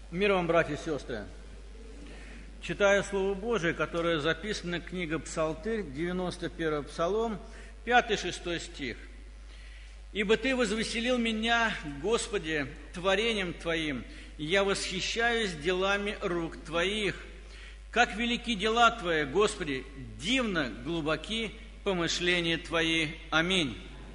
Мир вам, братья и сестры! Читаю Слово Божие, которое записано в книге Псалтырь, 91 Псалом, 5-6 стих. «Ибо Ты возвеселил меня, Господи, творением Твоим, и я восхищаюсь делами рук Твоих. Как велики дела Твои, Господи, дивно глубоки помышления Твои. Аминь».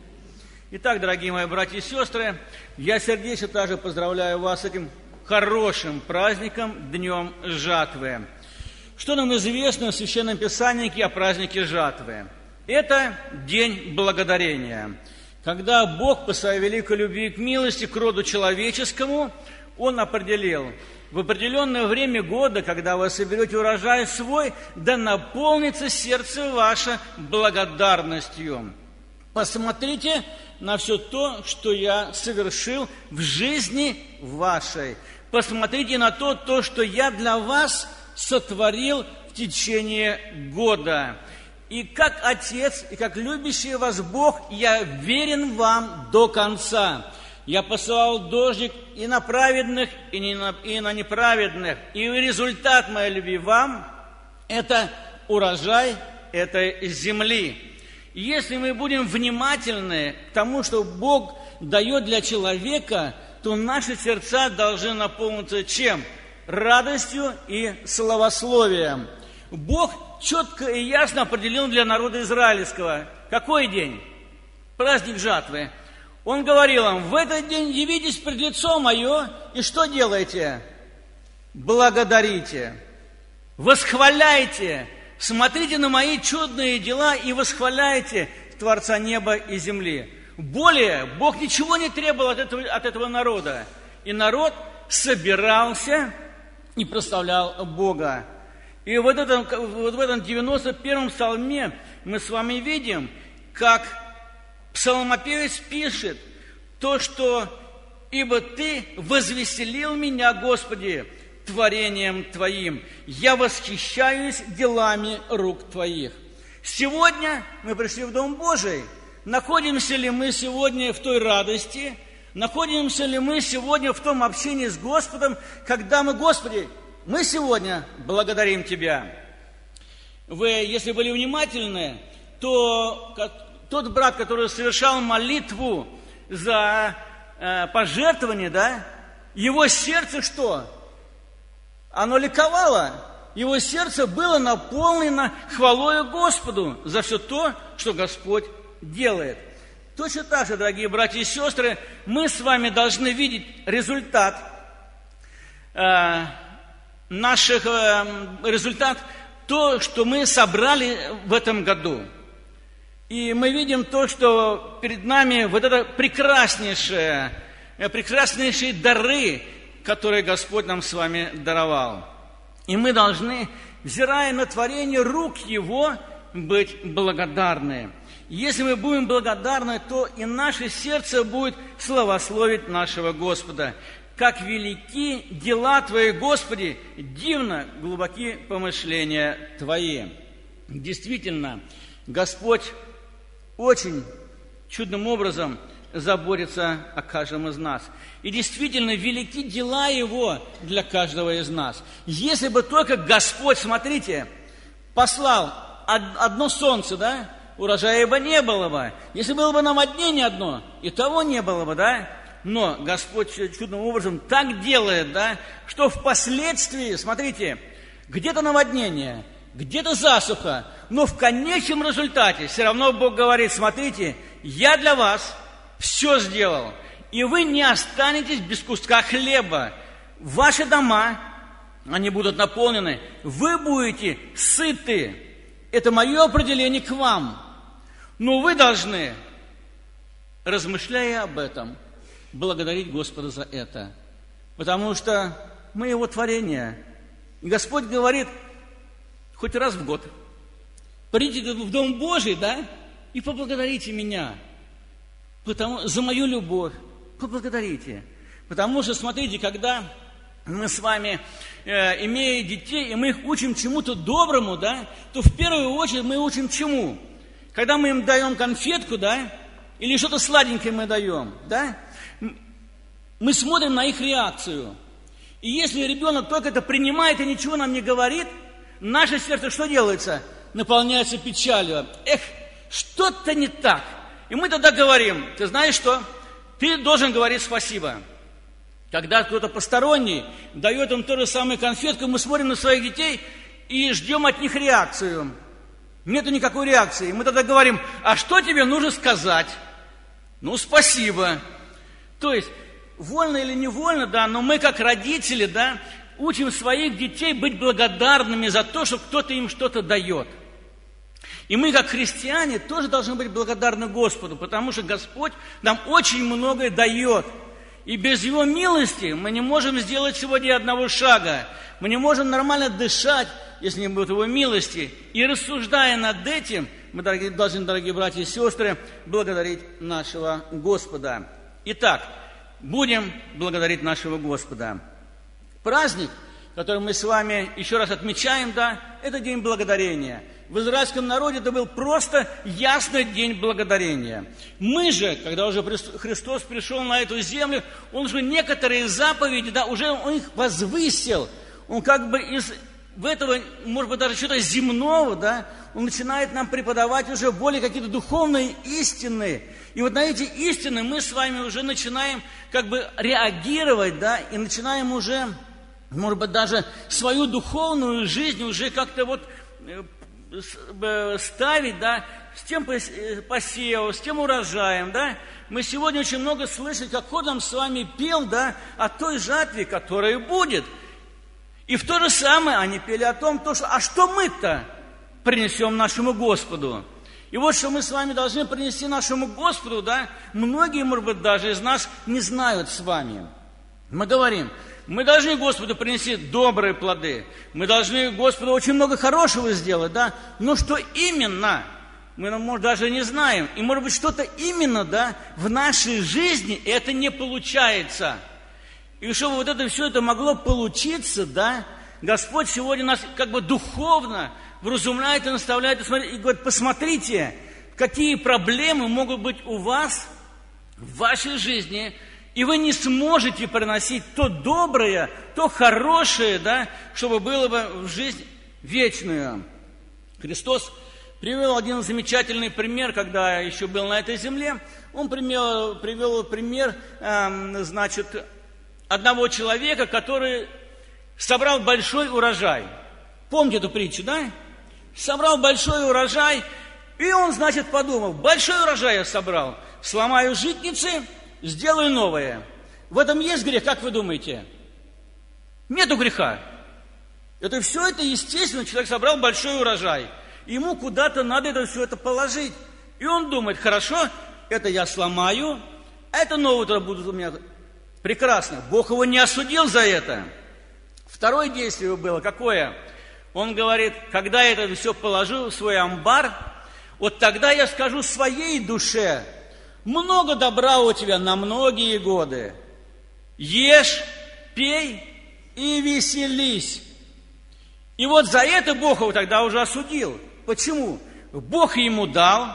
Итак, дорогие мои братья и сестры, я сердечно также поздравляю вас с этим хорошим праздником, Днем Жатвы. Что нам известно в Священном Писании о празднике Жатвы? Это День Благодарения. Когда Бог по своей великой любви к милости к роду человеческому, Он определил: в определенное время года, когда вы соберете урожай свой, да наполнится сердце ваше благодарностью. Посмотрите на все то, что я совершил в жизни вашей. Посмотрите на то, что я для вас сотворил в течение года. И как Отец, и как любящий вас Бог, я верен вам до конца. Я посылал дождик и на праведных, и на неправедных. И результат моей любви вам – это урожай этой земли. Если мы будем внимательны к тому, что Бог дает для человека, то наши сердца должны наполниться чем? Радостью и славословием. Бог четко и ясно определил для народа израильского. Какой день? Праздник жатвы. Он говорил им: в этот день явитесь пред лицо мое, и что делаете? Благодарите, восхваляйте, смотрите на мои чудные дела и восхваляйте Творца неба и земли. Более Бог ничего не требовал от этого народа. И народ собирался и прославлял Бога. И вот в этом 91-м псалме мы с вами видим, как псалмопевец пишет то, что «Ибо Ты возвеселил меня, Господи, творением Твоим, я восхищаюсь делами рук Твоих». Сегодня мы пришли в Дом Божий. Находимся ли мы сегодня в той радости? Находимся ли мы сегодня в том общении с Господом, когда мы: Господи, мы сегодня благодарим Тебя? Вы, если были внимательны, то тот брат, который совершал молитву за пожертвование, да, его сердце что? Оно ликовало. Его сердце было наполнено хвалою Господу за все то, что Господь делает. Точно так же, дорогие братья и сестры, мы с вами должны видеть результат то, что мы собрали в этом году. И мы видим то, что перед нами вот это прекраснейшие дары, которые Господь нам с вами даровал. И мы должны, взирая на творение рук Его, быть благодарны. Если мы будем благодарны, то и наше сердце будет славословить нашего Господа. Как велики дела Твои, Господи, дивно глубоки помышления Твои. Действительно, Господь очень чудным образом заботится о каждом из нас. И действительно, велики дела Его для каждого из нас. Если бы только Господь, смотрите, послал одно солнце, да, урожая бы не было бы. Если было бы наводнение одно, и того не было бы, да. Но Господь чудным образом так делает, да, что впоследствии, смотрите, где-то наводнение, где-то засуха, но в конечном результате все равно Бог говорит: смотрите, я для вас все сделал, и вы не останетесь без куска хлеба. Ваши дома, они будут наполнены, вы будете сыты. Это мое определение к вам. Но вы должны, размышляя об этом, благодарить Господа за это. Потому что мы Его творение. И Господь говорит: хоть раз в год придите в Дом Божий, да, и поблагодарите меня. За мою любовь. Поблагодарите. Потому что, смотрите, когда мы с вами, имея детей, и мы их учим чему-то доброму, да, то в первую очередь мы учим чему? Когда мы им даем конфетку, да, или что-то сладенькое мы даем, да, мы смотрим на их реакцию. И если ребенок только это принимает и ничего нам не говорит, наше сердце что делается? Наполняется печалью. Эх, что-то не так. И мы тогда говорим, ты знаешь что? Ты должен говорить спасибо. Когда кто-то посторонний дает им то же самое конфетку, мы смотрим на своих детей и ждем от них реакцию. Нету никакой реакции. Мы тогда говорим, а что тебе нужно сказать? Ну, спасибо. То есть, вольно или невольно, да, но мы как родители, да, учим своих детей быть благодарными за то, что кто-то им что-то дает. И мы, как христиане, тоже должны быть благодарны Господу, потому что Господь нам очень многое дает. И без Его милости мы не можем сделать сегодня одного шага. Мы не можем нормально дышать, если не будет Его милости. И рассуждая над этим, мы должны, дорогие братья и сестры, благодарить нашего Господа. Итак, будем благодарить нашего Господа. Праздник, который мы с вами еще раз отмечаем, да, это День Благодарения. В израильском народе это был просто ясный День Благодарения. Мы же, когда уже Христос пришел на эту землю, Он уже некоторые заповеди, да, уже Он их возвысил. Он как бы из этого, может быть, даже что-то земного, да, Он начинает нам преподавать уже более какие-то духовные истины. И вот на эти истины мы с вами уже начинаем как бы реагировать, да, и начинаем уже, может быть, даже свою духовную жизнь уже как-то вот ставить, да, с тем посевом, с тем урожаем, да. Мы сегодня очень много слышали, как Ходом с вами пел, да, о той жатве, которая будет. И в то же самое они пели о том, а что мы-то принесем нашему Господу. И вот что мы с вами должны принести нашему Господу, да, многие, может быть, даже из нас не знают с вами. Мы говорим, мы должны Господу принести добрые плоды, мы должны Господу очень много хорошего сделать, да, но что именно, мы, может, даже не знаем, и, может быть, что-то именно, да, в нашей жизни это не получается. И чтобы вот это все это могло получиться, да, Господь сегодня нас как бы духовно вразумляет и наставляет, и говорит, посмотрите, какие проблемы могут быть у вас в вашей жизни, и вы не сможете приносить то доброе, то хорошее, да, чтобы было бы в жизнь вечную. Христос привел один замечательный пример, когда еще был на этой земле. Он привел пример, значит, одного человека, который собрал большой урожай. Помните эту притчу, да? Собрал большой урожай, и он, значит, подумал, большой урожай я собрал, сломаю житницы, сделаю новое. В этом есть грех, как вы думаете? Нету греха. Это все это естественно, человек собрал большой урожай. Ему куда-то надо это все это положить. И он думает, хорошо, это я сломаю, а это новое будет у меня. Прекрасно. Бог его не осудил за это. Второе действие было какое? Он говорит, когда я это все положу в свой амбар, вот тогда я скажу своей душе, много добра у тебя на многие годы. Ешь, пей и веселись. И вот за это Бог его тогда уже осудил. Почему? Бог ему дал,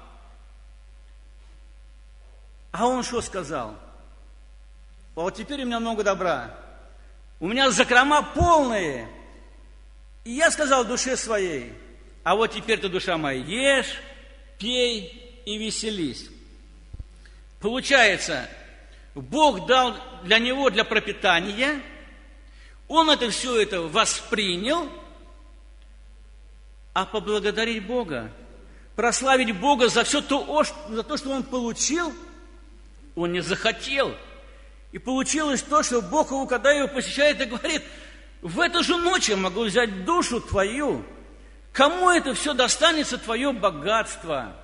а он что сказал? А вот теперь у меня много добра. У меня закрома полные. И я сказал душе своей, а вот теперь ты, душа моя, ешь, пей и веселись. Получается, Бог дал для него, для пропитания, он это все это воспринял, а поблагодарить Бога, прославить Бога за все то, что он получил, он не захотел. И получилось то, что Бог его, когда его посещает, и говорит, в эту же ночь я могу взять душу твою. Кому это все достанется, твое богатство?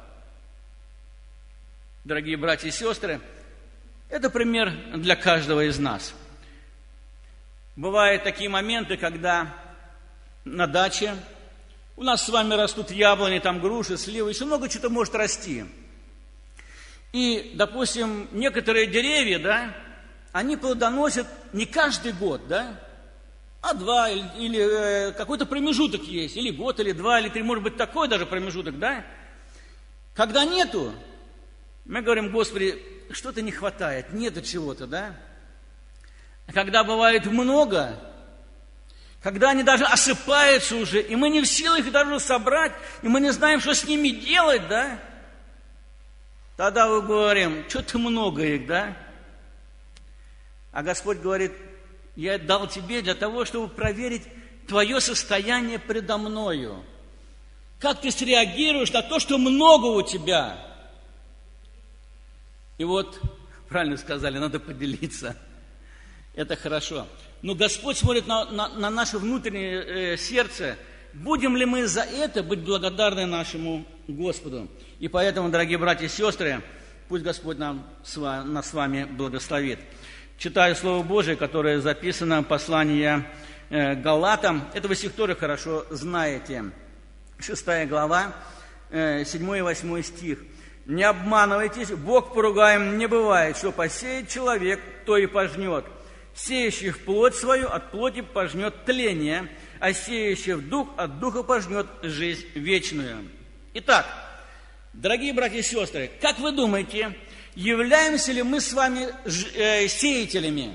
Дорогие братья и сестры, это пример для каждого из нас. Бывают такие моменты, когда на даче у нас с вами растут яблони, там груши, сливы, еще много чего-то может расти. И, допустим, некоторые деревья, да, они плодоносят не каждый год, да, а 2 или какой-то промежуток есть, или год, или 2, или 3, может быть, такой даже промежуток, да. Когда нету, мы говорим, Господи, что-то не хватает, нету чего-то, да. А когда бывает много, когда они даже осыпаются уже, и мы не в силах их даже собрать, и мы не знаем, что с ними делать, да? Тогда мы говорим, что-то много их, да? А Господь говорит, я дал тебе для того, чтобы проверить твое состояние предо мною. Как ты среагируешь на то, что много у тебя? И вот, правильно сказали, надо поделиться. Это хорошо. Но Господь смотрит на наше внутреннее сердце. Будем ли мы за это быть благодарны нашему Господу? И поэтому, дорогие братья и сестры, пусть Господь нас с вами благословит. Читаю Слово Божие, которое записано в послании Галатам. Это вы всех тоже хорошо знаете. 6 глава, 7 и 8 стих. «Не обманывайтесь, Бог поругаем не бывает, что посеет человек, то и пожнет. Сеющий в плоть свою от плоти пожнет тление, а сеющий в дух от духа пожнет жизнь вечную». Итак, дорогие братья и сестры, как вы думаете, являемся ли мы с вами сеятелями?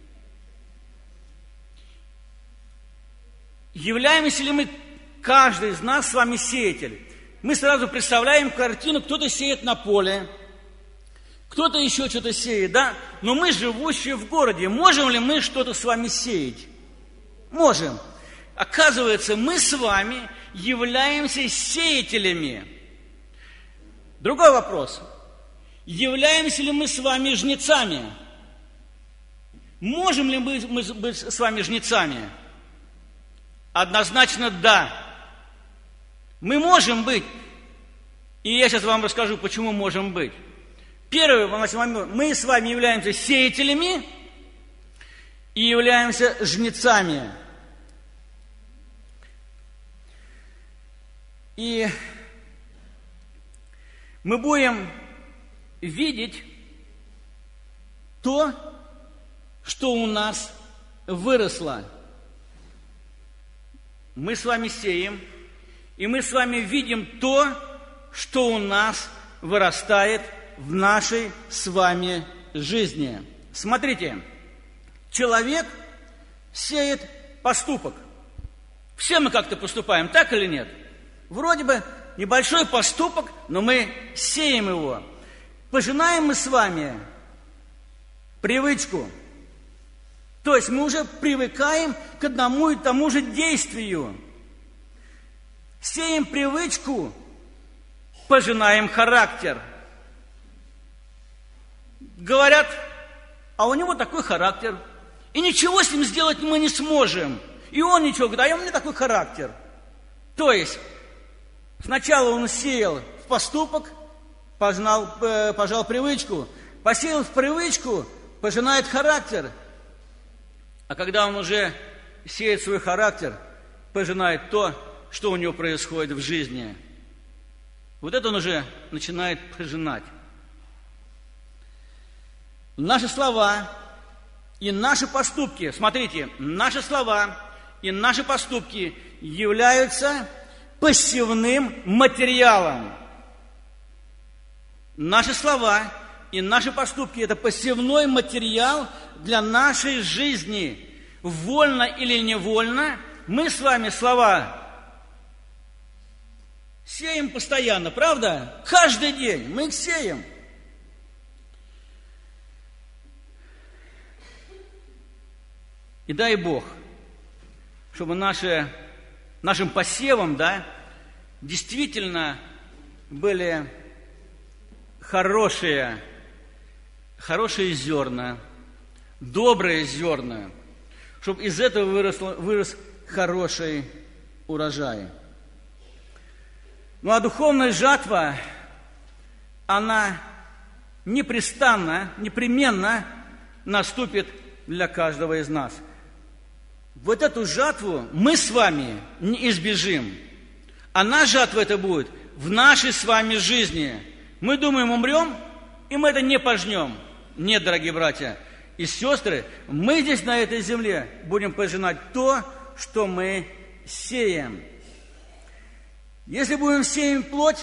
Являемся ли мы, каждый из нас с вами сеятель? Мы сразу представляем картину, кто-то сеет на поле, кто-то еще что-то сеет, да? Но мы, живущие в городе, можем ли мы что-то с вами сеять? Можем. Оказывается, мы с вами являемся сеятелями. Другой вопрос. Являемся ли мы с вами жнецами? Можем ли мы быть с вами жнецами? Однозначно да. Мы можем быть. И я сейчас вам расскажу, почему можем быть. Первый момент. Мы с вами являемся сеятелями и являемся жнецами. И мы будем видеть то, что у нас выросло. Мы с вами сеем, и мы с вами видим то, что у нас вырастает в нашей с вами жизни. Смотрите, человек сеет поступок. Все мы как-то поступаем, так или нет? Вроде бы небольшой поступок, но мы сеем его. Пожинаем мы с вами привычку. То есть мы уже привыкаем к одному и тому же действию. Сеем привычку, пожинаем характер. Говорят, а у него такой характер. И ничего с ним сделать мы не сможем. И он ничего говорит, а у меня такой характер. То есть сначала он сеял в поступок, пожал привычку, посеял в привычку, пожинает характер. А когда он уже сеет свой характер, пожинает то, что у него происходит в жизни. Вот это он уже начинает пожинать. Наши слова и наши поступки, смотрите, наши слова и наши поступки являются посевным материалом. Наши слова и наши поступки – это посевной материал для нашей жизни. Вольно или невольно мы с вами слова сеем постоянно, правда? Каждый день мы их сеем. И дай Бог, чтобы нашим посевом, да, действительно были хорошие зерна, добрые зерна, чтобы из этого вырос хороший урожай. Ну а духовная жатва, она непременно наступит для каждого из нас. Вот эту жатву мы с вами не избежим. Она, жатва это будет в нашей с вами жизни. Мы думаем, умрем, и мы это не пожнем. Нет, дорогие братья и сестры, мы здесь на этой земле будем пожинать то, что мы сеем. Если будем сеять плоть,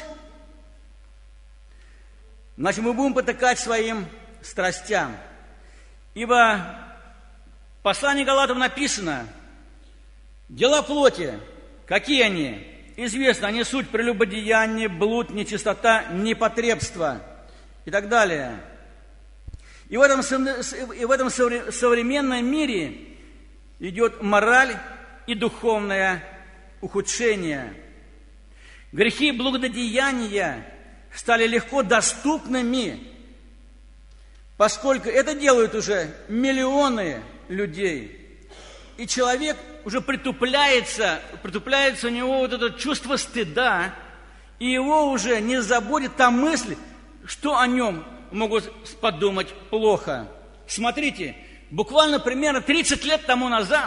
значит, мы будем потакать своим страстям. Ибо послании Галатам написано: дела плоти, какие они? Известно, они суть прелюбодеяние, блуд, нечистота, непотребство и так далее. И в этом современном мире идет мораль и духовное ухудшение. Грехи и блудодеяния стали легко доступными, поскольку это делают уже миллионы людей. И человек уже притупляется у него вот это чувство стыда, и его уже не заботит та мысль, что о нем могут подумать плохо. Смотрите, буквально примерно 30 лет тому назад,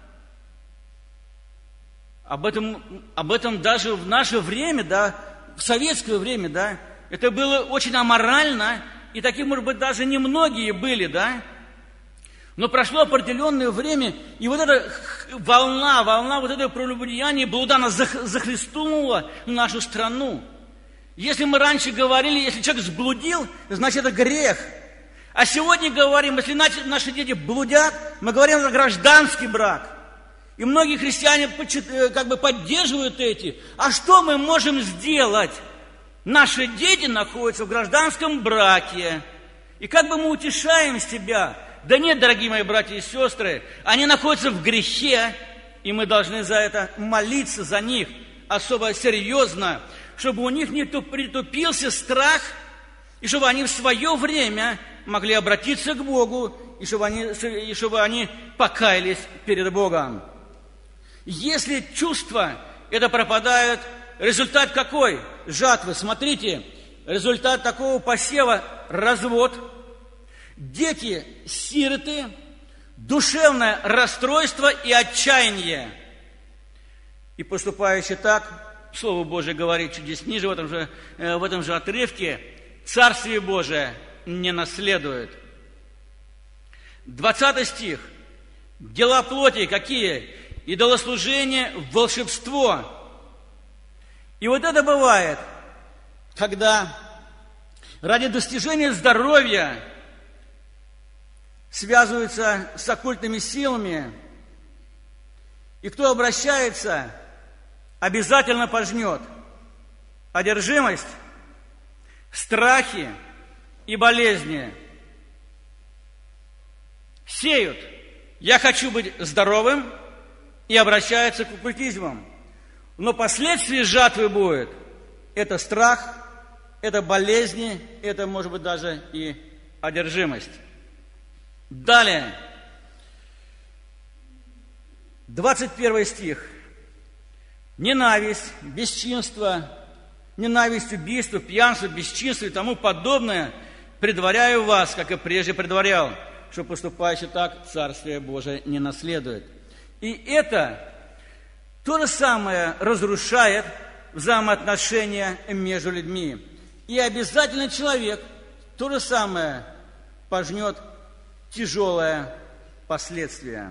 об этом даже в наше время, да, в советское время, да, это было очень аморально, и такие, может быть, даже немногие были, да. Но прошло определенное время, и вот эта волна вот этого прелюбодеяния, блуда, она захлестнула нашу страну. Если мы раньше говорили, если человек сблудил, значит, это грех. А сегодня говорим, если наши дети блудят, мы говорим, это гражданский брак. И многие христиане как бы поддерживают эти. А что мы можем сделать? Наши дети находятся в гражданском браке. И как бы мы утешаем себя? Да нет, дорогие мои братья и сестры, они находятся в грехе, и мы должны за это молиться за них особо серьезно, чтобы у них не притупился страх, и чтобы они в свое время могли обратиться к Богу, и чтобы они покаялись перед Богом. Если чувства это пропадают, результат какой? Жатвы. Смотрите, результат такого посева – развод, дети – сироты, душевное расстройство и отчаяние. И поступающий так, Слово Божие говорит чуть здесь ниже, в этом же отрывке, Царствие Божие не наследует. 20 стих. Дела плоти какие? Идолослужение, волшебство. И вот это бывает, когда ради достижения здоровья связываются с оккультными силами, и кто обращается, обязательно пожнет. Одержимость, страхи и болезни. Сеют: я хочу быть здоровым, и обращаются к оккультизмам. Но последствия жатвы будет – это страх, это болезни, это, может быть, даже и одержимость. Далее, 21 стих. Ненависть, бесчинство, ненависть, убийство, пьянство, бесчинство и тому подобное предваряю вас, как и прежде предварял, что поступающий так Царствие Божие не наследует. И это то же самое разрушает взаимоотношения между людьми. И обязательно человек то же самое пожнет тяжелое последствие.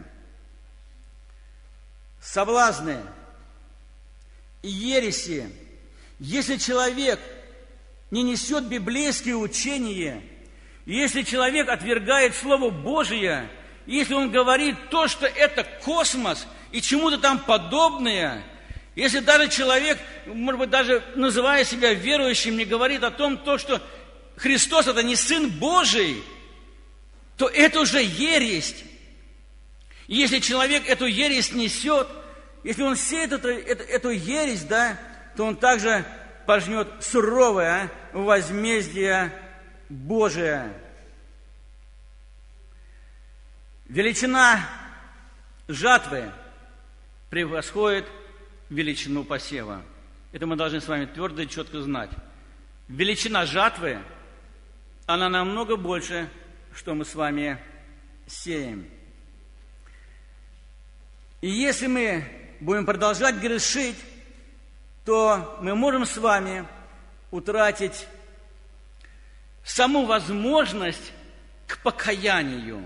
Соблазны и ереси. Если человек не несет библейские учения, если человек отвергает Слово Божие, если он говорит то, что это космос и чему-то там подобное, если даже человек, может быть, даже называя себя верующим, не говорит о том, что Христос – это не Сын Божий, то это уже ересь. И если человек эту ересь несет, если он сеет эту ересь, да, то он также пожнет суровое возмездие Божие. Величина жатвы превосходит величину посева. Это мы должны с вами твердо и четко знать. Величина жатвы, она намного больше, что мы с вами сеем. И если мы будем продолжать грешить, то мы можем с вами утратить саму возможность к покаянию.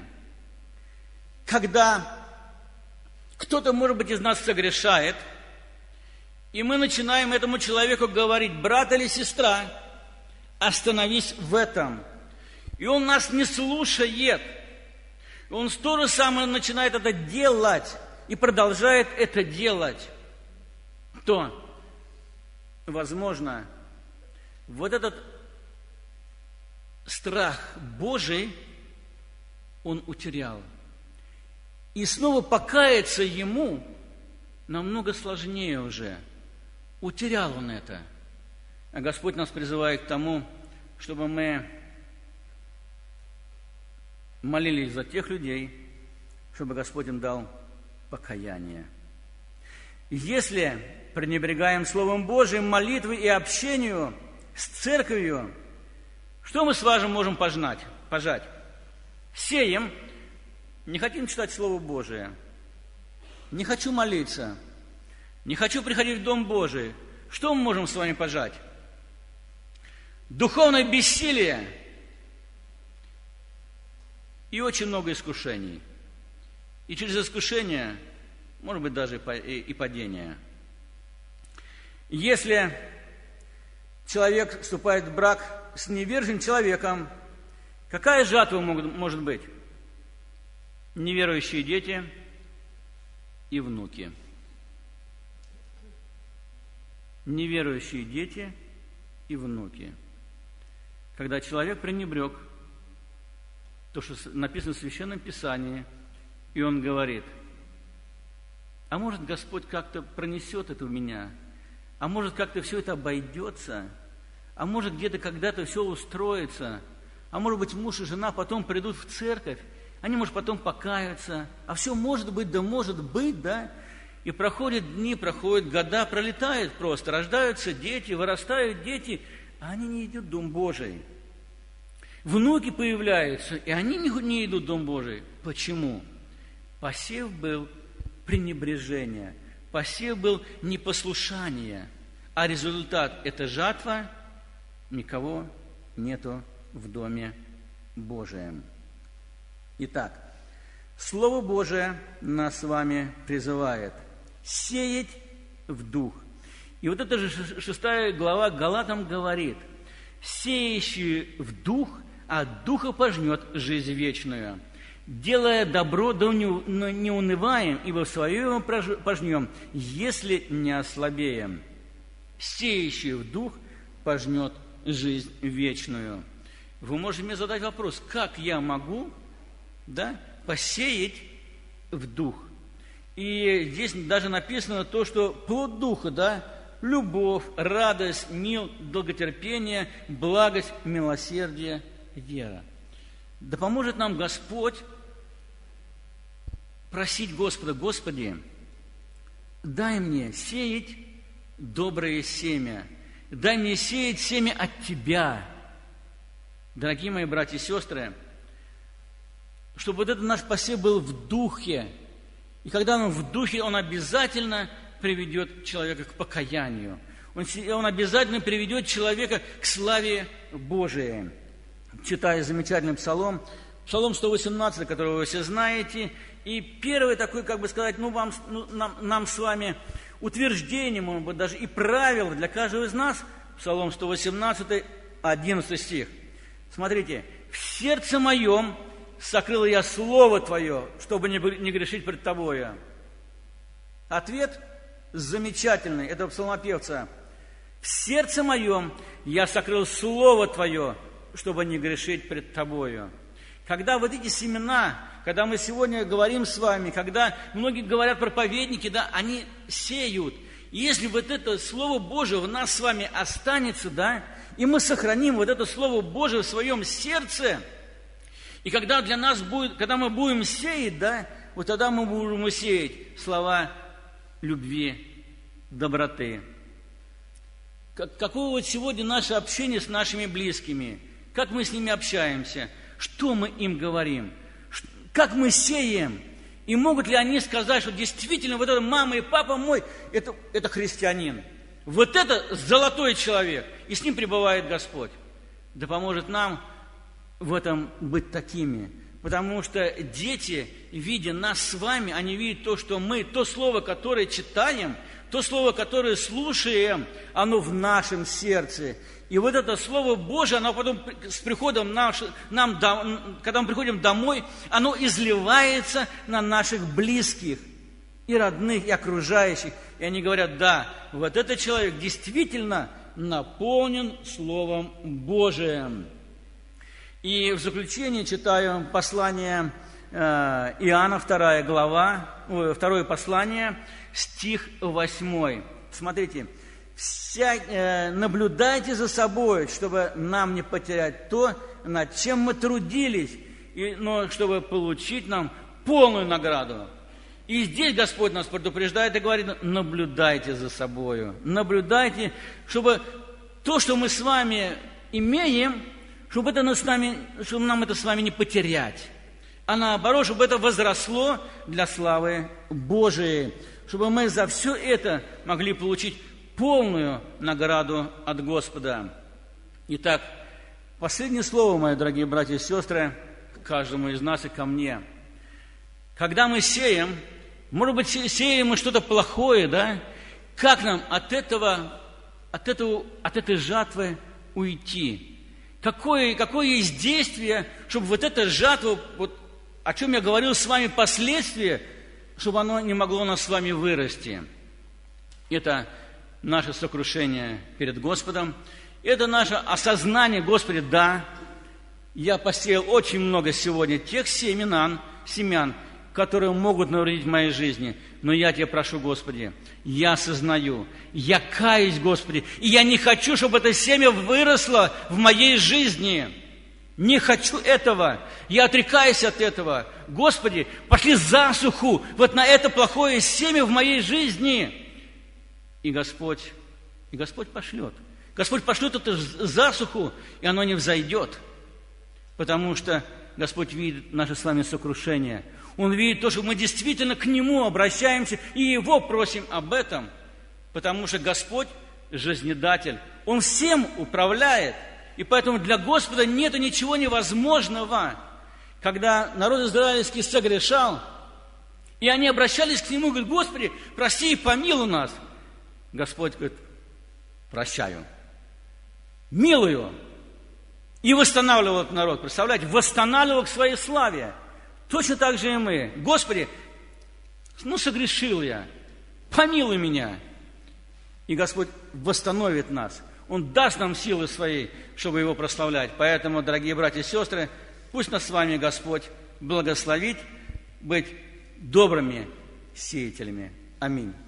Когда кто-то, может быть, из нас согрешает, и мы начинаем этому человеку говорить: брат или сестра, остановись в этом. И он нас не слушает. Он то же самое начинает это делать и продолжает это делать, то, возможно, вот этот страх Божий он утерял. И снова покаяться ему намного сложнее уже. Утерял он это. А Господь нас призывает к тому, чтобы мы молились за тех людей, чтобы Господь им дал покаяние. Если пренебрегаем Словом Божиим, молитвой и общению с церковью, что мы с вами можем пожать? Сеем, не хотим читать Слово Божие, не хочу молиться, не хочу приходить в Дом Божий. Что мы можем с вами пожать? Духовное бессилие и очень много искушений. И через искушение, может быть, даже и падение. Если человек вступает в брак с неверующим человеком, какая жатва может быть? Неверующие дети и внуки. Неверующие дети и внуки. Когда человек пренебрег то, что написано в Священном Писании, и он говорит: а может, Господь как-то пронесет это у меня, а может, как-то все это обойдется, а может, где-то когда-то все устроится, а может быть, муж и жена потом придут в церковь, они, может, потом покаются, а все может быть, да, и проходят дни, проходят года, пролетают просто, рождаются дети, вырастают дети, а они не идут в Дом Божий. Внуки появляются, и они не идут в Дом Божий. Почему? Посев был пренебрежение, посев был непослушание, а результат – это жатва, никого нету в Доме Божием. Итак, Слово Божие нас с вами призывает сеять в дух. И вот эта же 6 глава Галатам говорит: сеющий в дух от духа пожнет жизнь вечную. Делая добро, да не унываем, ибо в свое пожнем, если не ослабеем. Сеющий в дух пожнет жизнь вечную. Вы можете мне задать вопрос: как я могу посеять в дух? И здесь даже написано то, что плод духа, любовь, радость, мир, долготерпение, благость, милосердие, вера. Да поможет нам Господь просить Господа: Господи, дай мне сеять доброе семя, дай мне сеять семя от Тебя. Дорогие мои братья и сестры, чтобы вот этот наш посев был в духе, и когда он в духе, он обязательно приведет человека к покаянию. Он обязательно приведет человека к славе Божией. Читаю замечательный псалом, псалом 118, который вы все знаете, и первый такой, нам с вами утверждение, может быть, даже и правило для каждого из нас, псалом 118, 11 стих. Смотрите: «В сердце моем сокрыл я Слово Твое, чтобы не грешить пред Тобою». Ответ замечательный этого псалмопевца: «В сердце моем я сокрыл Слово Твое, чтобы не грешить пред Тобою». Когда вот эти семена, когда мы сегодня говорим с вами, когда многие говорят проповедники, они сеют. И если вот это Слово Божие в нас с вами останется, и мы сохраним вот это Слово Божие в своем сердце, и когда для нас будет, когда мы будем сеять, вот тогда мы будем сеять слова любви, доброты. Какое вот сегодня наше общение с нашими близкими? Как мы с ними общаемся? Что мы им говорим? Как мы сеем? И могут ли они сказать, что действительно вот эта мама и папа мой, это христианин? Вот это золотой человек, и с ним пребывает Господь. Да поможет нам в этом быть такими. Потому что дети, видя нас с вами, они видят то, что мы, то слово, которое читаем, то слово, которое слушаем, оно в нашем сердце. И вот это Слово Божие, оно потом с приходом когда мы приходим домой, оно изливается на наших близких и родных, и окружающих. И они говорят: да, вот этот человек действительно наполнен Словом Божиим. И в заключение читаю послание Иоанна, 2 глава, 2 послание, стих 8. Смотрите. Наблюдайте за собой, чтобы нам не потерять то, над чем мы трудились, но чтобы получить нам полную награду. И здесь Господь нас предупреждает и говорит: наблюдайте за собой, наблюдайте, чтобы то, что мы с вами имеем, чтобы нам это с вами не потерять, а наоборот, чтобы это возросло для славы Божией, чтобы мы за все это могли получить полную награду от Господа. Итак, последнее слово, мои дорогие братья и сестры, к каждому из нас и ко мне. Когда мы сеем, может быть, сеем мы что-то плохое, да? Как нам от этой жатвы уйти? Какое есть действие, чтобы вот эта жатва, вот, о чем я говорил с вами, последствия, чтобы оно не могло у нас с вами вырасти? Это наше сокрушение перед Господом, это наше осознание: Господи, да, я посеял очень много сегодня тех семян, которые могут навредить моей жизни, но я Тебя прошу, Господи, я осознаю, я каюсь, Господи, и я не хочу, чтобы это семя выросло в моей жизни. Не хочу этого, я отрекаюсь от этого. Господи, пошли засуху вот на это плохое семя в моей жизни. И Господь пошлет. Господь пошлет эту засуху, и оно не взойдет. Потому что Господь видит наше с вами сокрушение. Он видит то, что мы действительно к Нему обращаемся и Его просим об этом. Потому что Господь жизнедатель. Он всем управляет. И поэтому для Господа нет ничего невозможного. Когда народ израильский согрешал, и они обращались к Нему, говорят: Господи, прости и помилуй нас. Господь говорит: прощаю, милую. И восстанавливал этот народ. Представляете, восстанавливал к своей славе. Точно так же и мы. Господи, согрешил я, помилуй меня. И Господь восстановит нас. Он даст нам силы свои, чтобы Его прославлять. Поэтому, дорогие братья и сестры, пусть нас с вами Господь благословит быть добрыми сеятелями. Аминь.